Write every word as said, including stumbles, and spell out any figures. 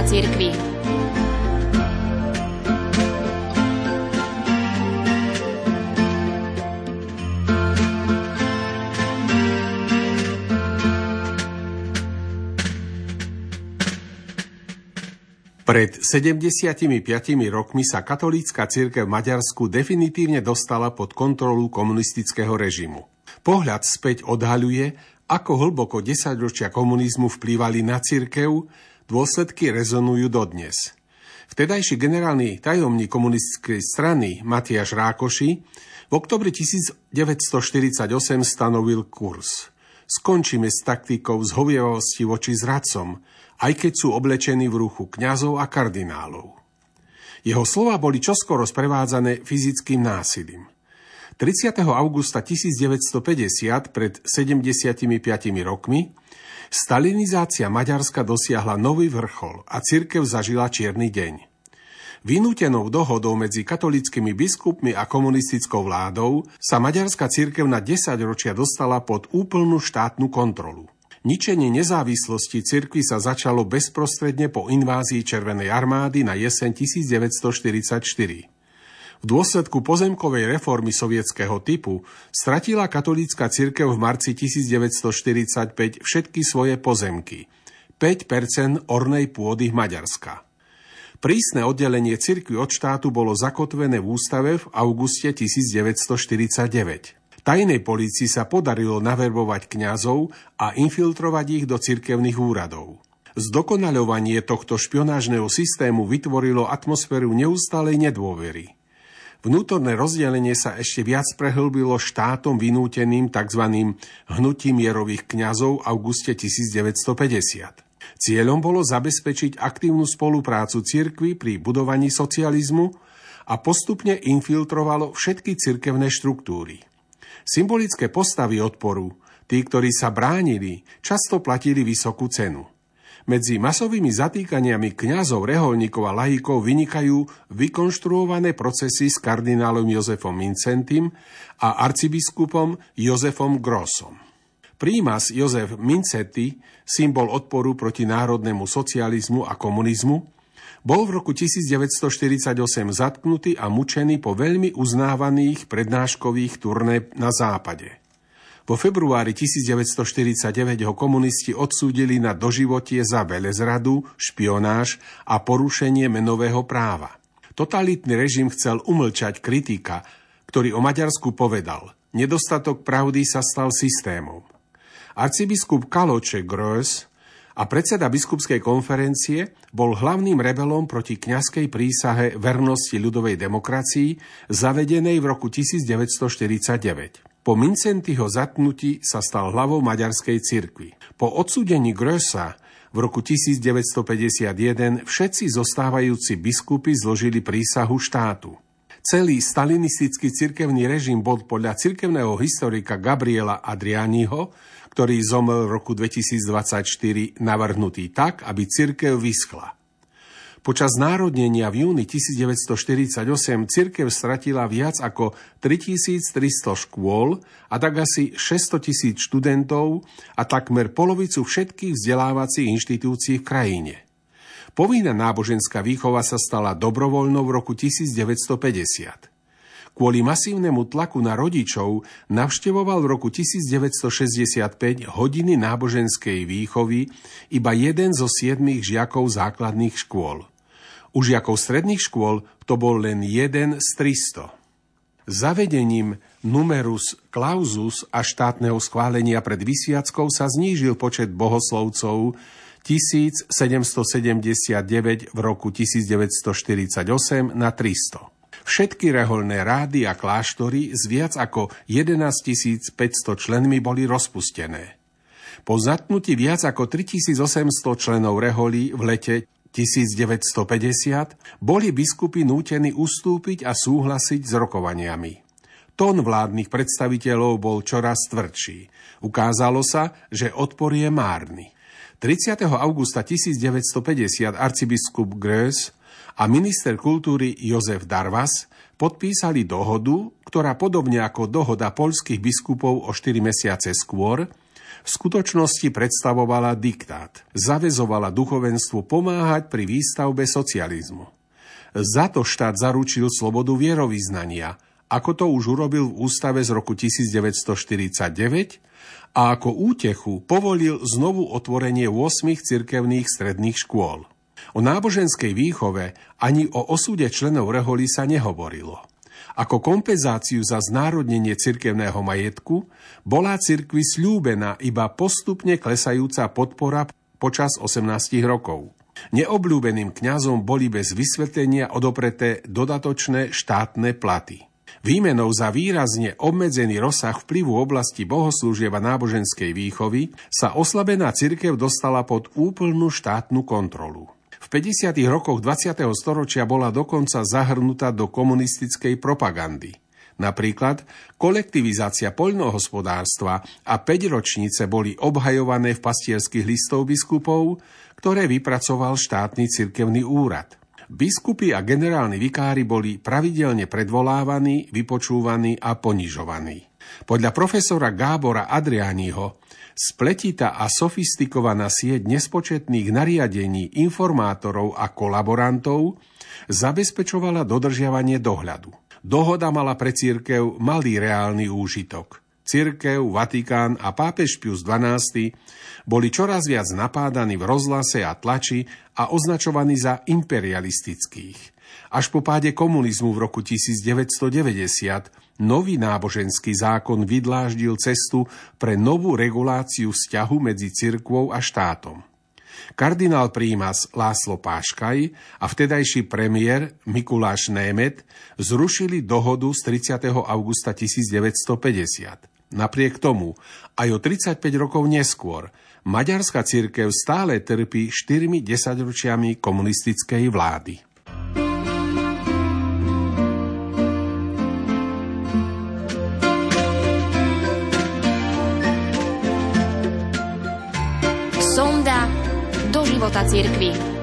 cirkvi. Pred sedemdesiatimi piatimi rokmi sa katolícka cirkev v Maďarsku definitívne dostala pod kontrolu komunistického režimu. Pohľad späť odhaľuje, ako hlboko desaťročia komunizmu vplývali na cirkev, dôsledky rezonujú dodnes. Vtedajší generálny tajomník komunistickej strany Matiáš Rákoši v októbri devätnásťstoštyridsaťosem stanovil kurz. Skončíme s taktikou zhovievavosti voči zradcom, aj keď sú oblečení v ruchu kňazov a kardinálov. Jeho slová boli čoskoro sprevádzané fyzickým násilím. tridsiateho augusta tisícdeväťstopäťdesiat, pred sedemdesiatimi piatimi rokmi, stalinizácia Maďarska dosiahla nový vrchol a cirkev zažila čierny deň. Vynútenou dohodou medzi katolíckymi biskupmi a komunistickou vládou sa maďarská cirkev na desaťročia dostala pod úplnú štátnu kontrolu. Ničenie nezávislosti cirkvi sa začalo bezprostredne po invázii Červenej armády na jeseň tisícdeväťstoštyridsaťštyri. V dôsledku pozemkovej reformy sovietskeho typu stratila katolícka cirkev v marci tisícdeväťstoštyridsaťpäť všetky svoje pozemky, päť percent ornej pôdy Maďarska. Prísne oddelenie cirkvi od štátu bolo zakotvené v ústave v auguste tisícdeväťstoštyridsaťdeväť. Tajnej polícii sa podarilo naverbovať kňazov a infiltrovať ich do cirkevných úradov. Zdokonaľovanie tohto špionážneho systému vytvorilo atmosféru neustálej nedôvery. Vnútorné rozdelenie sa ešte viac prehlbilo štátom vynúteným tzv. Hnutím mierových kňazov v auguste tisícdeväťstopäťdesiat. Cieľom bolo zabezpečiť aktívnu spoluprácu cirkvi pri budovaní socializmu a postupne infiltrovalo všetky cirkevné štruktúry. Symbolické postavy odporu, tí, ktorí sa bránili, často platili vysokú cenu. Medzi masovými zatýkaniami kňazov, rehoľníkov a laikov vynikajú vykonštruované procesy s kardinálom Jozefom Mincentim a arcibiskupom Jozefom Grossom. Prímas Jozef Mincetti, symbol odporu proti národnému socializmu a komunizmu, bol v roku tisícdeväťstoštyridsaťosem zatknutý a mučený po veľmi uznávaných prednáškových turné na západe. Vo februári tisícdeväťstoštyridsaťdeväť ho komunisti odsúdili na doživotie za velezradu, špionáž a porušenie menového práva. Totalitný režim chcel umlčať kritika, ktorý o Maďarsku povedal: nedostatok pravdy sa stal systémom. Arcibiskup Kaloče Gross a predseda biskupskej konferencie bol hlavným rebelom proti kňazskej prísahe vernosti ľudovej demokracii, zavedenej v roku tisícdeväťstoštyridsaťdeväť. Po Mincentiho zatknutí sa stal hlavou maďarskej cirkvi. Po odsúdení Grossa v roku tisícdeväťstopäťdesiatjeden všetci zostávajúci biskupy zložili prísahu štátu. Celý stalinistický cirkevný režim bol podľa cirkevného historika Gabriela Adrianiho, ktorý zomrel v roku dvetisícdvadsaťštyri, navrhnutý tak, aby cirkev vyschla. Počas národnenia v júni tisícdeväťstoštyridsaťosem cirkev stratila viac ako tritisíctristo škôl a tak asi šesťstotisíc študentov a takmer polovicu všetkých vzdelávacích inštitúcií v krajine. Povinná náboženská výchova sa stala dobrovoľnou v roku tisícdeväťstopäťdesiat. Kvôli masívnemu tlaku na rodičov navštevoval v roku tisícdeväťstošesťdesiatpäť hodiny náboženskej výchovy iba jeden zo siedmich žiakov základných škôl. U žiakov stredných škôl to bol len jeden z tristo. Zavedením numerus clausus a štátneho schválenia pred vysviackou sa znížil počet bohoslovcov tisícsedemstosedemdesiatdeväť v roku tisícdeväťstoštyridsaťosem na tristo. Všetky rehoľné rády a kláštory s viac ako jedenásťtisícpäťsto členmi boli rozpustené. Po zatknutí viac ako tritisícosemsto členov reholí v lete tisícdeväťstopäťdesiat boli biskupy nútení ustúpiť a súhlasiť s rokovaniami. Tón vládnych predstaviteľov bol čoraz tvrdší. Ukázalo sa, že odpor je márny. tridsiateho augusta tisícdeväťstopäťdesiat arcibiskup Gross a minister kultúry Jozef Darvas podpísali dohodu, ktorá podobne ako dohoda poľských biskupov o štyri mesiace skôr V skutočnosti predstavovala diktát. Zavezovala duchovenstvu pomáhať pri výstavbe socializmu. Za to štát zaručil slobodu vierovyznania, ako to už urobil v ústave z roku devätnásťstoštyridsaťdeväť a ako útechu povolil znovu otvorenie ôsmich cirkevných stredných škôl. O náboženskej výchove ani o osude členov rehoľy sa nehovorilo. Ako kompenzáciu za znárodnenie cirkevného majetku bola cirkvi sľúbená iba postupne klesajúca podpora počas osemnásť rokov. Neobľúbeným kňazom boli bez vysvetlenia odopreté dodatočné štátne platy. Výmenou za výrazne obmedzený rozsah vplyvu oblasti bohoslúžieb a náboženskej výchovy sa oslabená cirkev dostala pod úplnú štátnu kontrolu. V päťdesiatych rokoch dvadsiateho storočia bola dokonca zahrnutá do komunistickej propagandy. Napríklad kolektivizácia poľnohospodárstva a päťročnice boli obhajované v pastierských listov biskupov, ktoré vypracoval štátny cirkevný úrad. Biskupy a generálni vikári boli pravidelne predvolávaní, vypočúvaní a ponižovaní. Podľa profesora Gábora Adrianiho spletitá a sofistikovaná sieť nespočetných nariadení, informátorov a kolaborantov zabezpečovala dodržiavanie dohľadu. Dohoda mala pre cirkev malý reálny úžitok. Cirkev, Vatikán a pápež Pius dvanásty boli čoraz viac napádaní v rozhlase a tlači a označovaní za imperialistických. Až po páde komunizmu v roku devätnásťstodeväťdesiat nový náboženský zákon vydláždil cestu pre novú reguláciu vzťahu medzi cirkvou a štátom. Kardinál prímas László Páškaj a vtedajší premiér Mikuláš Német zrušili dohodu z tridsiateho augusta tisícdeväťstopäťdesiat. Napriek tomu, aj o tridsaťpäť rokov neskôr, maďarská cirkev stále trpí štyrmi desaťročiami komunistickej vlády. Sonda do života cirkvi.